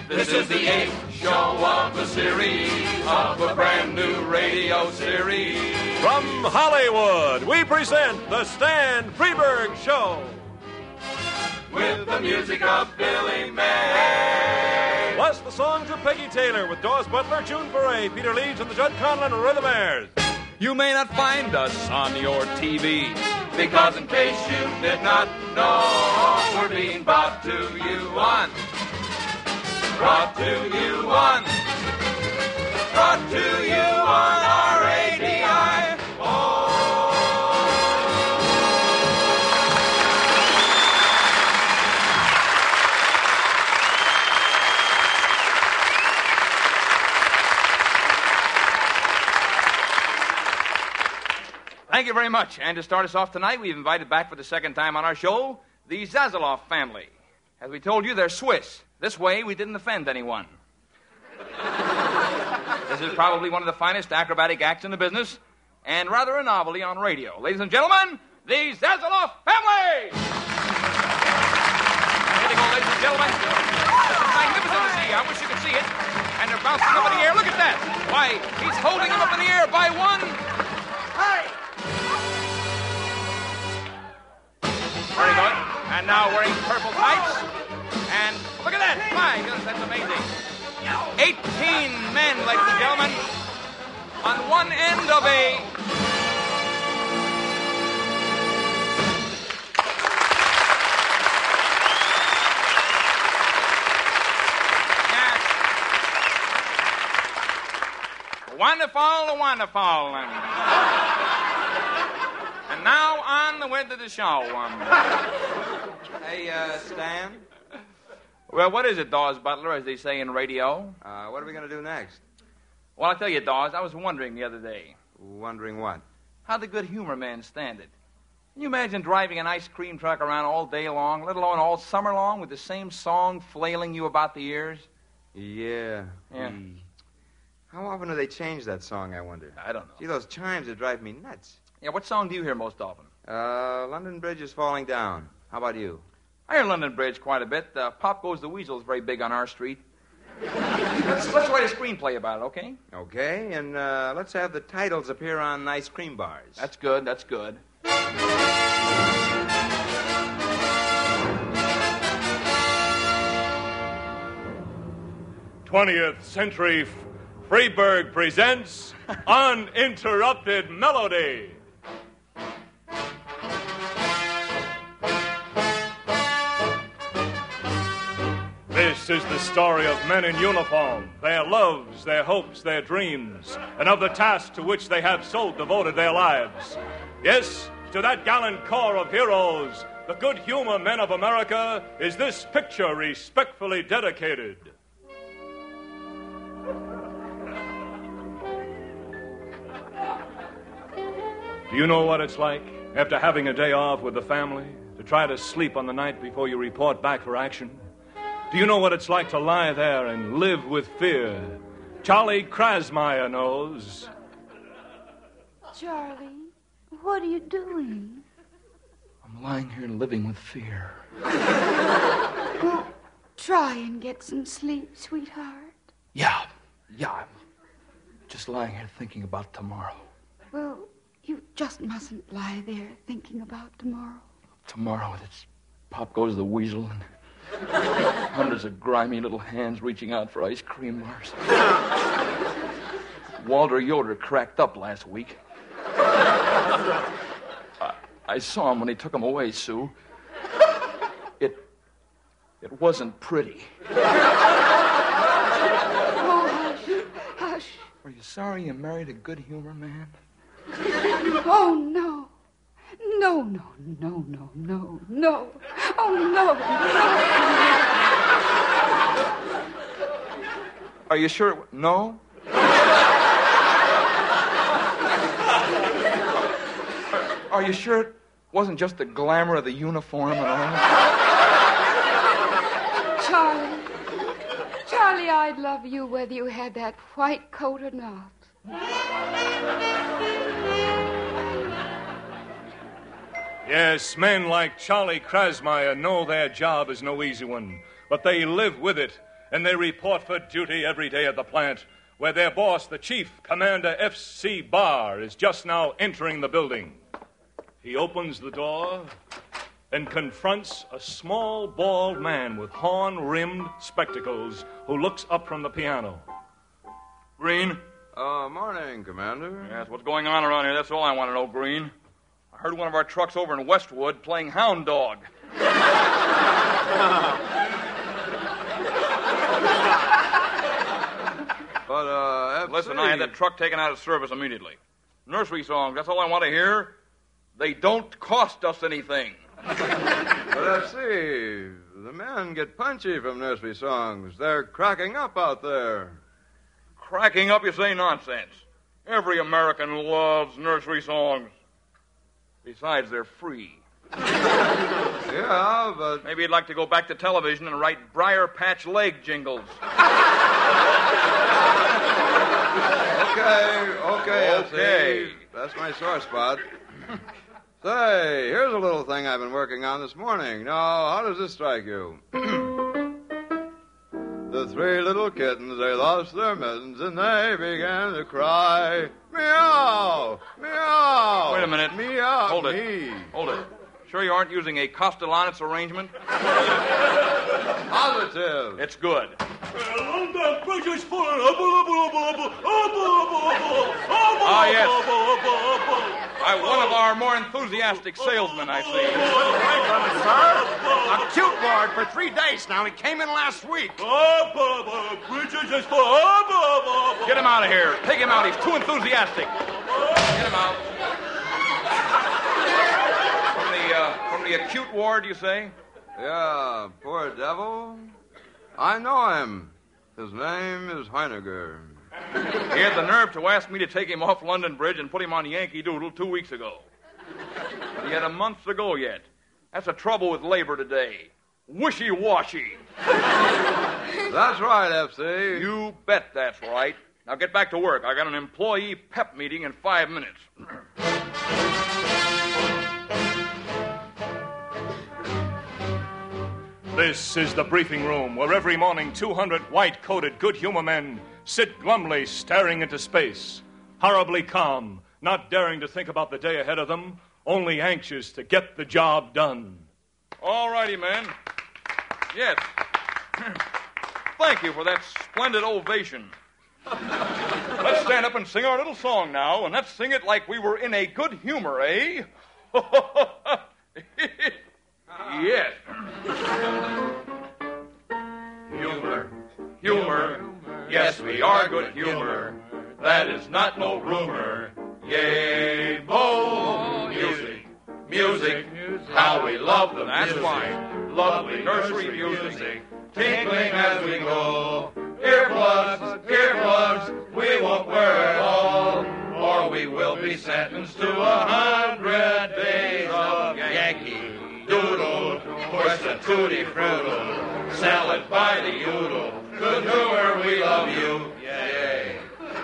This is the 8th show of the series, of a brand new radio series. From Hollywood, we present the Stan Freberg Show. With the music of Billy May. Plus the songs of Peggy Taylor with Dawes Butler, June Foray, Peter Leeds, and the Judd Conlon Rhythmaires. You may not find us on your TV, because in case you did not know, we're being brought to you on RADI. Thank you very much. And to start us off tonight, we've invited back for the second time on our show the Zazzaloff family. As we told you, they're Swiss. This way, we didn't offend anyone. This is probably one of the finest acrobatic acts in the business, and rather a novelty on radio. Ladies and gentlemen, the Zazzaloff family! Here they go, ladies and gentlemen. This is magnificent to see. I wish you could see it. And they're bouncing up in the air. Look at that. Why, he's holding them up in the air by one. Hey! Very good. And now wearing purple tights. And look at that. My goodness, that's amazing. 18 men, ladies and gentlemen, on one end of a... Yes. Wonderful. And now on with the show. Hey, Stan? Well, what is it, Dawes Butler, as they say in radio? What are we going to do next? Well, I'll tell you, Dawes, I was wondering the other day. Wondering what? How the good humor men stand it. Can you imagine driving an ice cream truck around all day long, let alone all summer long, with the same song flailing you about the ears? Yeah. How often do they change that song, I wonder? I don't know. See, those chimes that drive me nuts. Yeah, what song do you hear most often? London Bridge is Falling Down. How about you? I hear London Bridge quite a bit. Pop Goes the Weasel is very big on our street. Let's write a screenplay about it, okay? Okay, and let's have the titles appear on ice cream bars. That's good. 20th Century Freberg presents Uninterrupted Melody. This is the story of men in uniform, their loves, their hopes, their dreams, and of the task to which they have so devoted their lives. Yes, to that gallant corps of heroes, the good humor men of America, is this picture respectfully dedicated. Do you know what it's like, after having a day off with the family, to try to sleep on the night before you report back for action? Do you know what it's like to lie there and live with fear? Charlie Krasmeyer knows. Charlie, what are you doing? I'm lying here living with fear. Well, try and get some sleep, sweetheart. Yeah. I'm just lying here thinking about tomorrow. Well, you just mustn't lie there thinking about tomorrow. Tomorrow, it's Pop Goes the Weasel and hundreds of grimy little hands reaching out for ice cream bars. Walter Yoder cracked up last week. I saw him when he took him away, Sue. It wasn't pretty. Oh, hush. Are you sorry you married a good humor man? Oh, no. No. Oh, no. Are you sure? No? Are you sure it wasn't just the glamour of the uniform and all? Charlie, I'd love you whether you had that white coat or not. Yes, men like Charlie Krasmeyer know their job is no easy one, but they live with it, and they report for duty every day at the plant, where their boss, the Chief Commander F.C. Barr, is just now entering the building. He opens the door and confronts a small, bald man with horn-rimmed spectacles who looks up from the piano. Green? Morning, Commander. Yes, what's going on around here? That's all I want to know, Green. I heard one of our trucks over in Westwood playing hound dog. But, Listen, I had that truck taken out of service immediately. Nursery songs, that's all I want to hear. They don't cost us anything. But, FC, the men get punchy from nursery songs. They're cracking up out there. Cracking up, you say? Nonsense. Every American loves nursery songs. Besides, they're free. Yeah, but... Maybe you'd like to go back to television and write Briar Patch Leg jingles. Okay, FC. That's my sore spot. Say, here's a little thing I've been working on this morning. Now, how does this strike you? The three little kittens, they lost their mittens, and they began to cry. Meow! Meow! Wait a minute. Meow! Hold it. Hold it. Sure you aren't using a Castellanos arrangement? Positive. It's good. Ah, yes. One of our more enthusiastic salesmen, I see. A cute ward for 3 days now. He came in last week. Get him out of here. Take him out. He's too enthusiastic. Get him out. From the acute ward, you say? Yeah, poor devil. I know him. His name is Heiniger. He had the nerve to ask me to take him off London Bridge and put him on Yankee Doodle 2 weeks ago. He had a month to go yet. That's the trouble with labor today. Wishy-washy. That's right, FC. You bet that's right. Now get back to work. I got an employee pep meeting in 5 minutes. This is the briefing room where every morning 200 white-coated, good-humor men sit glumly staring into space, horribly calm, not daring to think about the day ahead of them, only anxious to get the job done. All righty, men. Yes. Thank you for that splendid ovation. Let's stand up and sing our little song now, and let's sing it like we were in a good humor, eh? Yes. Humor, yes, we are good humor. That is not no rumor. Yay, bo, music, how we love the music. That's fine. Lovely nursery music, tinkling as we go. Earplugs, we won't wear at all, or we will be sentenced to 100 days of Yankee Doodle, push the tutti frutti, salad by the oodle. Good humor, we love you, yay.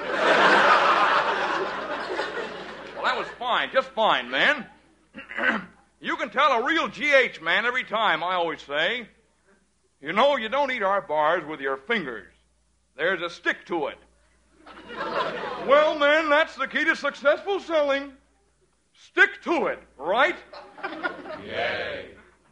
Well, that was fine, just fine, man. You can tell a real GH man every time, I always say. You know, you don't eat our bars with your fingers. There's a stick to it. Well, man, that's the key to successful selling. Stick to it, right? Yay.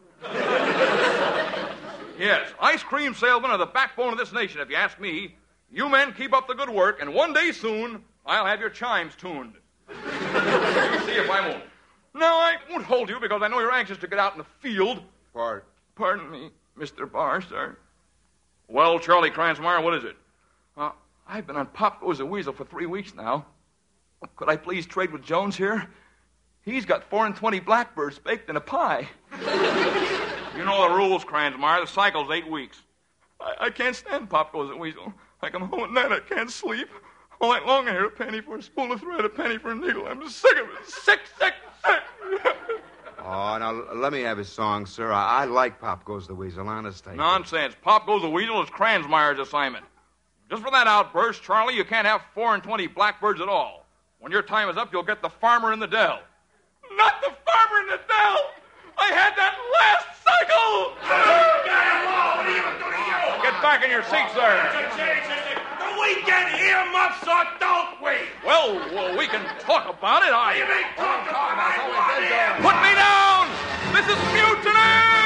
Yes, ice cream salesmen are the backbone of this nation, if you ask me. You men keep up the good work, and one day soon, I'll have your chimes tuned. You see if I won't. Now, I won't hold you because I know you're anxious to get out in the field. Pardon me, Mr. Barr, sir. Well, Charlie Kranzmeyer, what is it? I've been on Pop Goes the Weasel for 3 weeks now. Could I please trade with Jones here? He's got 4 and 20 blackbirds baked in a pie. You know the rules, Kranzmeyer. The cycle's 8 weeks. I can't stand Pop Goes the Weasel. I come home at night, I can't sleep. All night long I hear a penny for a spool of thread, a penny for a needle. I'm sick of it. Sick. Oh, now, let me have his song, sir. I like Pop Goes the Weasel, honest. Nonsense. Pop Goes the Weasel is Kranzmeyer's assignment. Just for that outburst, Charlie, you can't have 4 and 20 blackbirds at all. When your time is up, you'll get the farmer in the dell. Not the farmer in the dell! I had that last cycle! Get back in your seats there. Do we get earmuffs or don't we? Well, we can talk about it. You mean talk about it? Put me down! This is mutiny!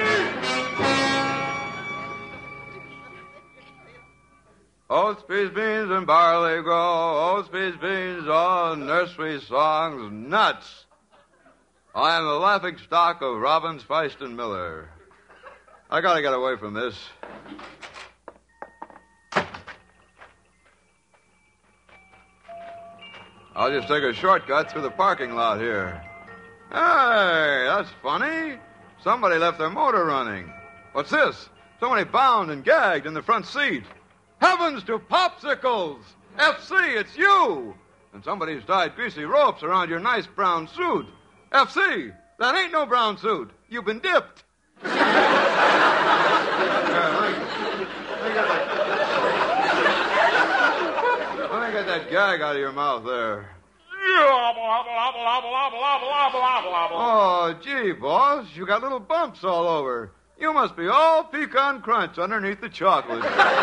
Oats, peas, beans, and barley grow. Oats, peas, beans, all nursery songs, nuts. I am the laughing stock of Robbins, Feist, and Miller. I gotta get away from this. I'll just take a shortcut through the parking lot here. Hey, that's funny. Somebody left their motor running. What's this? Somebody bound and gagged in the front seat. Heavens to popsicles! FC, it's you! And somebody's tied greasy ropes around your nice brown suit. FC, that ain't no brown suit. You've been dipped. Let me get that gag out of your mouth there. Oh, gee, boss, you got little bumps all over. You must be all pecan crunch underneath the chocolate.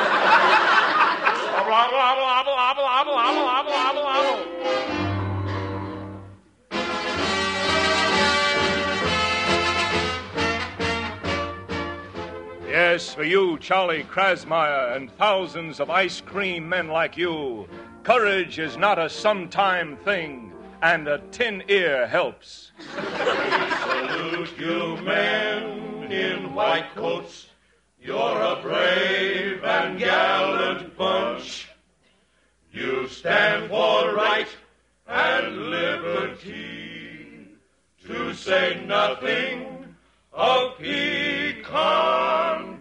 Yes, for you, Charlie Krasmeyer, and thousands of ice cream men like you, courage is not a sometime thing, and a tin ear helps. Salute you men in white coats. You're a brave and gallant bunch. You stand for right and liberty, to say nothing of pecan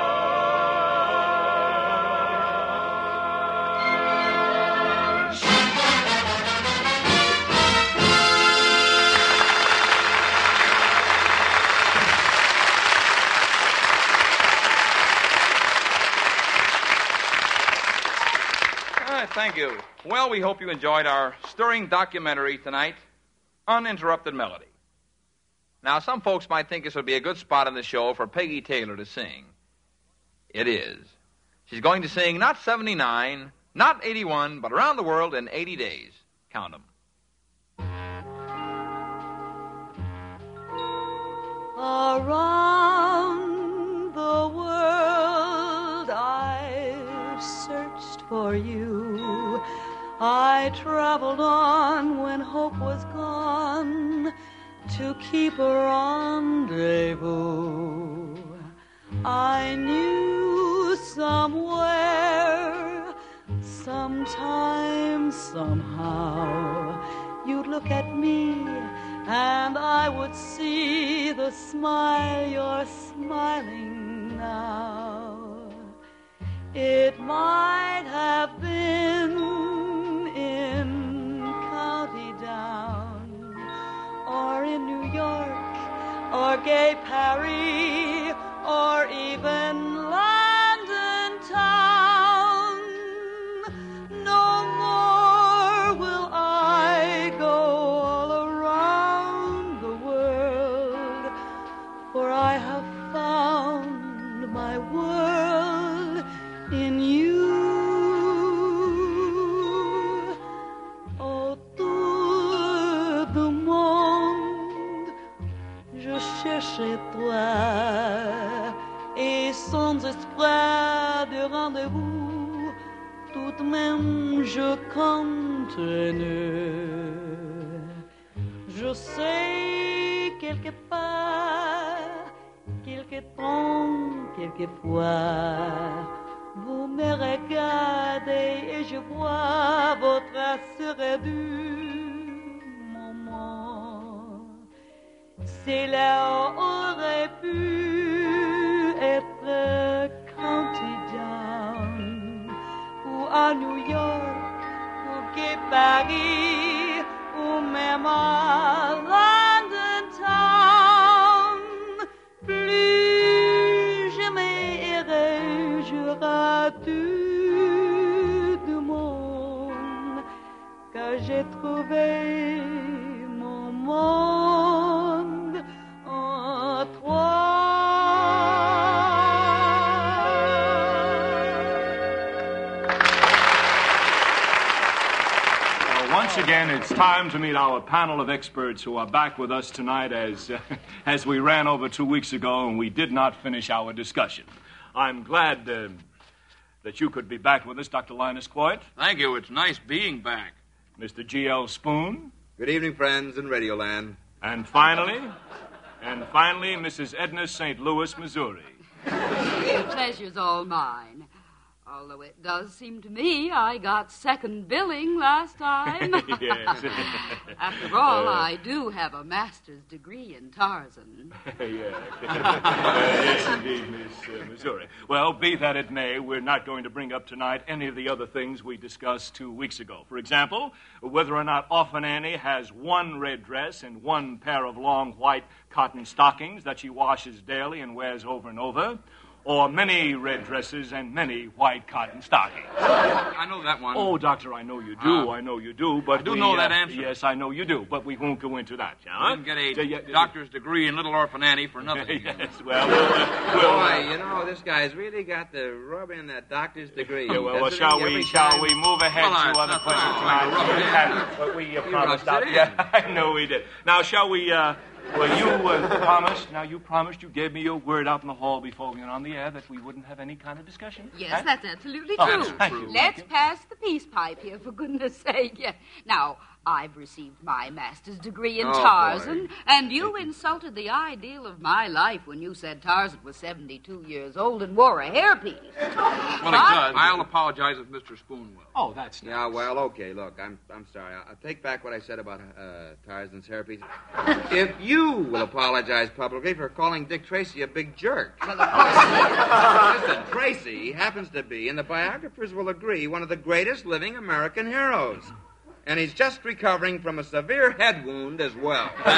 crunch. Thank you. Well, we hope you enjoyed our stirring documentary tonight, Uninterrupted Melody. Now, some folks might think this would be a good spot in the show for Peggy Taylor to sing. It is. She's going to sing not 79, not 81, but around the world in 80 days. Count them. Around the world I've searched for you. I traveled on when hope was gone to keep a rendezvous. I knew somewhere, sometime, somehow, you'd look at me and I would see the smile you're smiling now. It might have been in County Down, or in New York, or gay Paris, or even London town. No more will I go all around the world, for I have found my world in you. Autour du monde, je cherchais toi, et sans espoir de rendez-vous, tout de même je continue. Je sais quelque part, quelque temps, quelquefois, vous me regardez et je vois votre assuré du moment. Cela aurait pu être County Down, ou à New York, ou qu'à Paris, ou même à London Town. Plus jamais irai j'aurai tout du monde, car j'ai trouvé mon monde en toi. once again, it's time to meet our panel of experts who are back with us tonight as we ran over 2 weeks ago and we did not finish our discussion. I'm glad that you could be back with us, Dr. Linus Coit. Thank you. It's nice being back. Mr. G.L. Spoon. Good evening, friends in Radioland. And finally, Mrs. Edna St. Louis, Missouri. The pleasure's all mine. Although it does seem to me I got second billing last time. Yes. After all, I do have a master's degree in Tarzan. Yes, indeed, Miss Missouri. Well, be that it may, we're not going to bring up tonight any of the other things we discussed 2 weeks ago. For example, whether or not Orphan Annie has one red dress and one pair of long white cotton stockings that she washes daily and wears over and over, or many red dresses and many white cotton stockings. I know that one. Oh, Doctor, I know you do. I know you do. But I do know that answer. Yes, I know you do. But we won't go into that, shall we? I didn't get a doctor's degree in Little Orphan Annie for nothing. Yes, well, Boy, you know, this guy's really got to rub in that doctor's degree. Yeah, well, shall we move ahead to other questions tonight? But we promised. Yeah, I know we did. Now, shall we... Well, you promised, you gave me your word out in the hall before we went on the air that we wouldn't have any kind of discussion. Yes, that's absolutely true. Thank you. Let's pass the peace pipe here, for goodness sake. Yeah. Now, I've received my master's degree in Tarzan, and you insulted the ideal of my life when you said Tarzan was 72 years old and wore a hairpiece. Well, I'll apologize if Mr. Spoon will. Oh, that's nice. Yeah, well, okay, look, I'm sorry. I'll take back what I said about Tarzan's hairpiece. If you will apologize publicly for calling Dick Tracy a big jerk. Well, of course. Listen, Tracy happens to be, and the biographers will agree, one of the greatest living American heroes. And he's just recovering from a severe head wound as well. Well,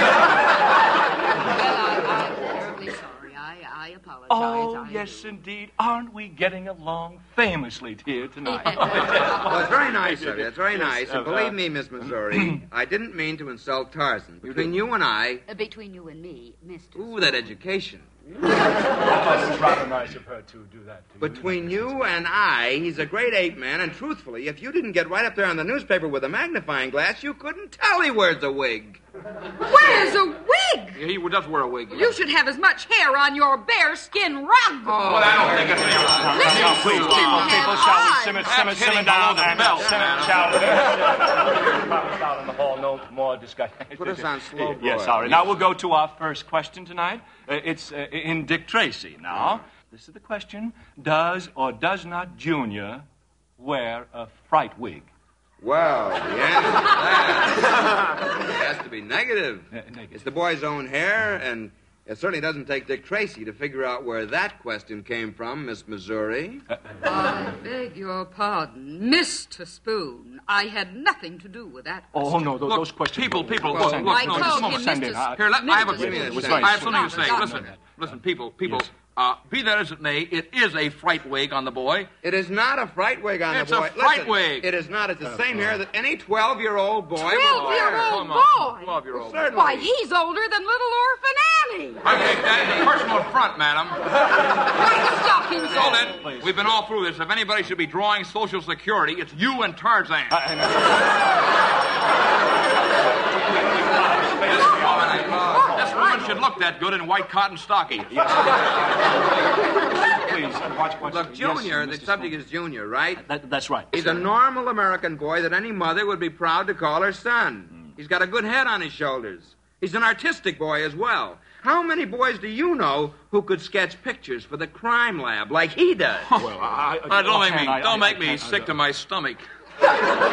I'm terribly sorry. I apologize. Oh, yes, indeed. Aren't we getting along famously here tonight? Well, it's very nice of you. It's very nice. And believe me, Miss Missouri, I didn't mean to insult Tarzan. Between you and I... Between you and me, Mr. Ooh, that education. It's rather nice of her to do that to you. Between you and I, he's a great ape man, and truthfully, if you didn't get right up there on the newspaper with a magnifying glass, you couldn't tell he wears a wig. Wears a wig? Yeah, he does wear a wig. Yeah. You should have as much hair on your bare skin rug. Oh, well, I don't think it's Now, please, people, shall we simmer down and shall we? Out in the hall, no more discussion. Put us on slow boil. Yes, sorry. Now we'll go to our first question tonight. It's in Dick Tracy. Now, this is the question: does or does not Junior wear a fright wig? Well, the answer to that has to be negative. Negative. It's the boy's own hair, and it certainly doesn't take Dick Tracy to figure out where that question came from, Miss Missouri. I beg your pardon, Mr. Spoon. I had nothing to do with that question. Oh, no, those questions... People, I called him Mr. Here, I have something to say. Stop. Listen, people. Yes. Be that as it may, it is a fright wig on the boy. It is not a fright wig on It's the boy. a fright Listen, wig. It is not. It's the same hair that any 12-year-old boy would wear. 12-year-old Come on, boy? 12-year-old. Certainly. Why, he's older than Little Orphan Annie. I take that as a personal affront, madam. White stockings. So then, we've been all through this. If anybody should be drawing Social Security, it's you and Tarzan. This woman should look that good in white cotton stockings. Please, watch. Look, Junior, yes, the subject is Junior, right? That's right. He's a normal American boy that any mother would be proud to call her son. He's got a good head on his shoulders. He's an artistic boy as well. How many boys do you know who could sketch pictures for the crime lab like he does? Well, don't make me sick to my stomach. You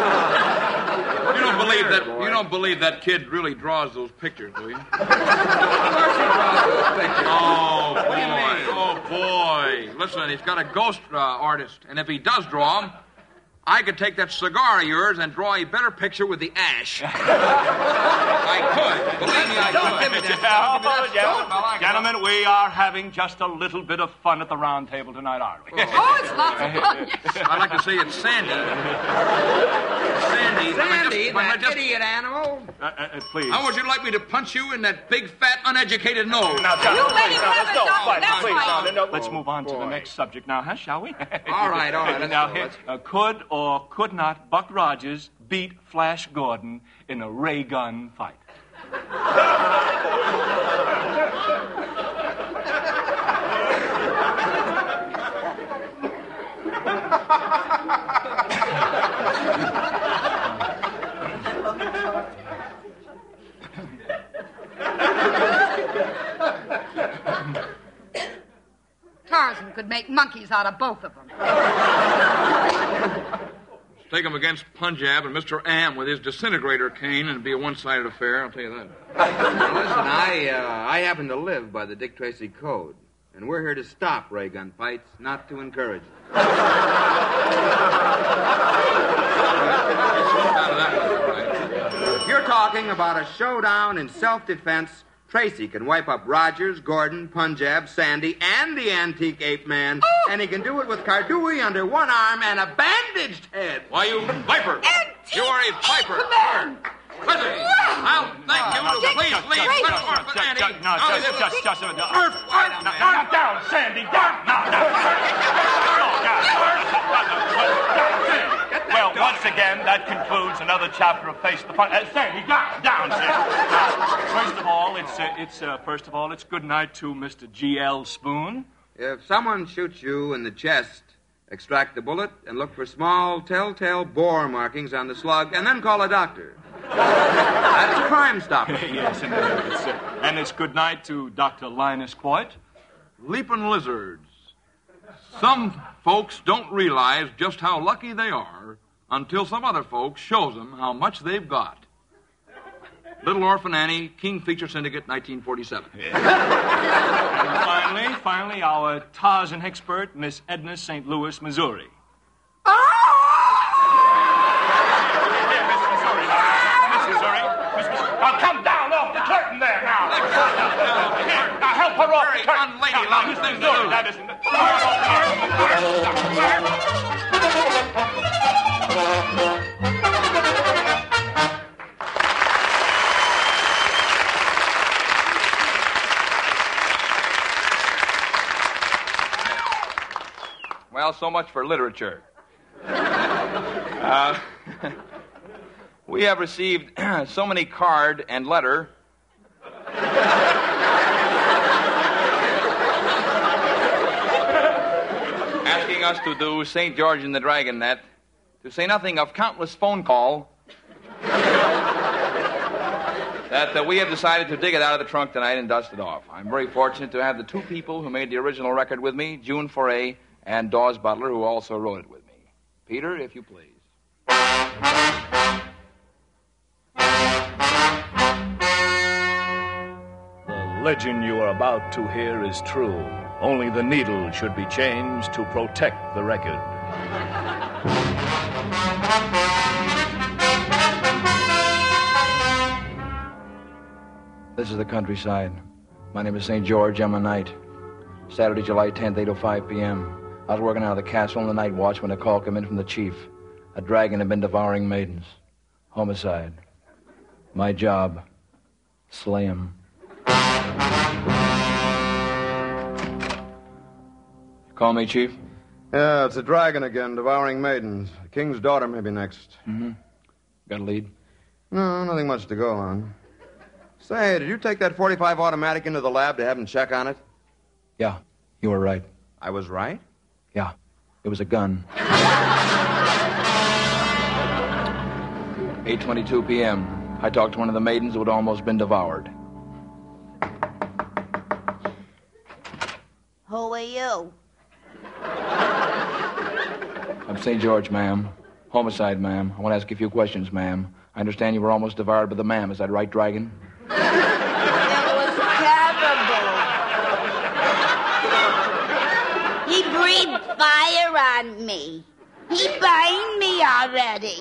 don't believe that kid really draws those pictures, do you? Of course he draws those pictures. Oh, boy. What do you mean? Oh, boy. Listen, he's got a ghost artist, and if he does draw them, I could take that cigar of yours and draw a better picture with the ash. I could. Believe me, I could. Gentlemen, we are having just a little bit of fun at the round table tonight, aren't we? Oh, it's lots of fun. Yes. I'd like to say it's Sandy. Sandy, that idiot animal. Please. How would you like me to punch you in that big, fat, uneducated nose? Now, You let him have it, Doctor. That's right. Let's move on to the next subject now, shall we? All right. Now, could or could not Buck Rogers beat Flash Gordon in a ray gun fight? Tarzan could make monkeys out of both of them. Take him against Punjab and Mr. Am with his disintegrator cane, and it'd be a one-sided affair, I'll tell you that. Now, listen, I happen to live by the Dick Tracy Code, and we're here to stop ray gun fights, not to encourage them. If you're talking about a showdown in self-defense, Tracy can wipe up Rogers, Gordon, Punjab, Sandy, and the antique ape man, and he can do it with Kardui under one arm and a bandaged head. Why, you viper! Antique You are a viper! ape man! Listen, I'll thank you to please leave. Not down, Sandy, down. Well, once again, that concludes another chapter of Face the Fun. Sandy, down, Sandy. First of all, it's good night to Mr. G.L. Spoon. If someone shoots you in the chest, extract the bullet and look for small telltale bore markings on the slug, and then call a doctor. That's Crime Stopper. Yes, and it's good night to Dr. Linus Coit. Leaping lizards. Some folks don't realize just how lucky they are until some other folks shows them how much they've got. Little Orphan Annie, King Feature Syndicate, 1947. And finally, our Tarzan expert, Miss Edna St. Louis, Missouri. Now come down off the curtain there now. Now help her off the curtain. Unladylike thing to do. That isn't. Well, so much for literature. We have received so many card and letter asking us to do St. George and the Dragon Net, to say nothing of countless phone call, that we have decided to dig it out of the trunk tonight and dust it off. I'm very fortunate to have the two people who made the original record with me, June Foray and Dawes Butler, who also wrote it with me. Peter, if you please. The legend you are about to hear is true. Only the needle should be changed to protect the record. This is the countryside. My name is St. George. I'm a knight. Saturday, July 10th, 8:05 p.m. I was working out of the castle on the night watch when a call came in from the chief. A dragon had been devouring maidens. Homicide. My job, slay him. Call me, Chief? Yeah, it's a dragon again, devouring maidens. The king's daughter may be next. Mm-hmm. Got a lead? No, nothing much to go on. Say, did you take that .45 automatic into the lab to have him check on it? Yeah, you were right. I was right? Yeah, it was a gun. 8:22 p.m. I talked to one of the maidens who had almost been devoured. Who are you? I'm St. George, ma'am. Homicide, ma'am. I want to ask you a few questions, ma'am. I understand you were almost devoured by the ma'am. Is that right, Dragon? It was terrible. He breathed fire on me. He burned me already.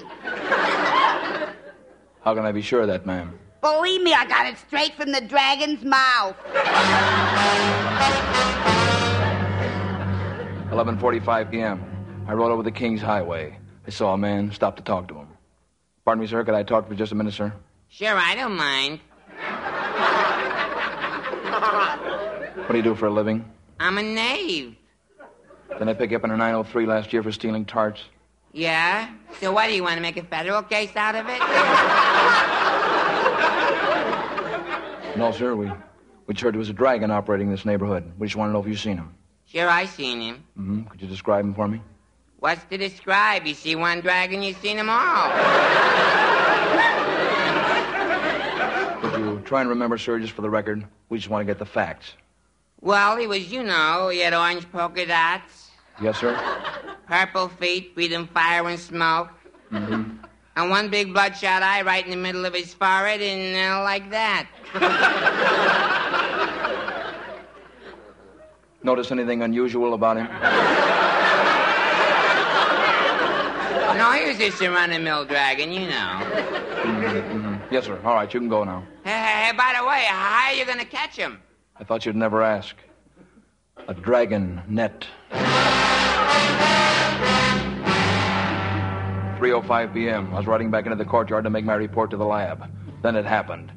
How can I be sure of that, ma'am? Believe me, I got it straight from the dragon's mouth. 11:45 p.m. I rode over the King's Highway. I saw a man, stopped to talk to him. Pardon me, sir, could I talk for just a minute, sir? Sure, I don't mind. What do you do for a living? I'm a knave. Didn't I pick you up in a 903 last year for stealing tarts? Yeah? So what, do you want to make a federal case out of it? No, sir. We heard there was a dragon operating in this neighborhood. We just want to know if you've seen him. Sure, I seen him. Mm-hmm. Could you describe him for me? What's to describe? You see one dragon, you seen them all. Could you try and remember, sir, just for the record? We just want to get the facts. Well, he was, he had orange polka dots. Yes, sir? Purple feet, breathing fire and smoke. Mm-hmm. And one big bloodshot eye right in the middle of his forehead, and like that. Notice anything unusual about him? No, he was just a run-of-the-mill dragon, Mm-hmm. Yes, sir. All right, you can go now. Hey, by the way, how are you going to catch him? I thought you'd never ask. A dragon net. 3:05 p.m. I was riding back into the courtyard to make my report to the lab. Then it happened.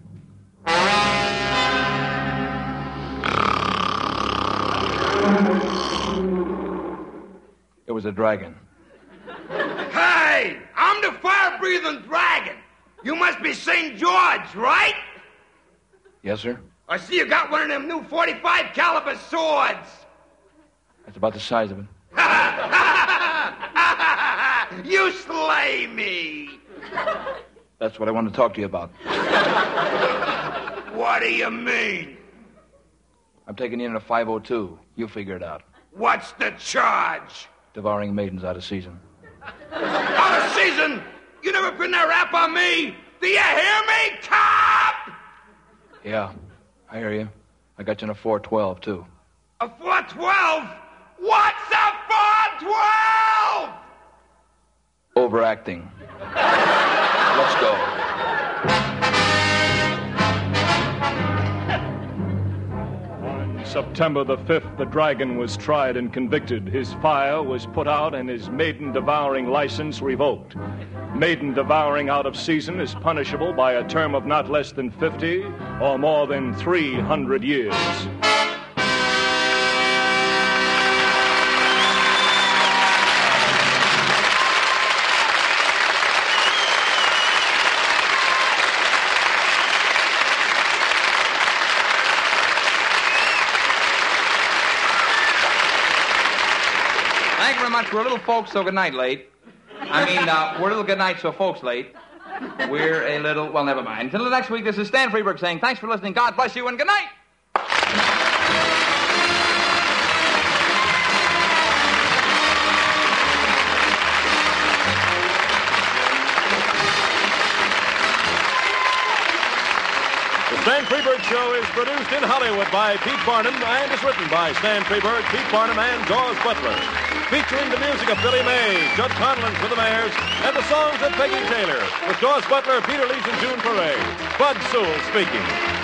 It was a dragon. Hey, I'm the fire-breathing dragon. You must be St. George, right? Yes, sir. I see you got one of them new 45 caliber swords. That's about the size of it. You slay me. That's what I wanted to talk to you about. What do you mean? I'm taking you in at 5:02. You figure it out. What's the charge? Devouring maidens out of season. Out of season? You never put that rap on me? Do you hear me, cop? Yeah, I hear you. I got you in a 412, too. A 412? What's a 412? Overacting. Let's go. On September the 5th, the dragon was tried and convicted. His fire was put out and his maiden-devouring license revoked. Maiden devouring out of season is punishable by a term of not less than 50 or more than 300 years. Thank you very much. We're a little folks, so good night late. We're a little good night, so folks late. We're a little, well, never mind. Until the next week, this is Stan Freeberg saying thanks for listening. God bless you and good night. The Stan Freeberg Show is produced in Hollywood by Pete Barnum and is written by Stan Freeberg, Pete Barnum, and Dawes Butler. Featuring the music of Billy May, Judd Conlon for the Mares, and the songs of Peggy Taylor, with Dawes Butler, Peter Lees, and June Foray. Bud Sewell speaking.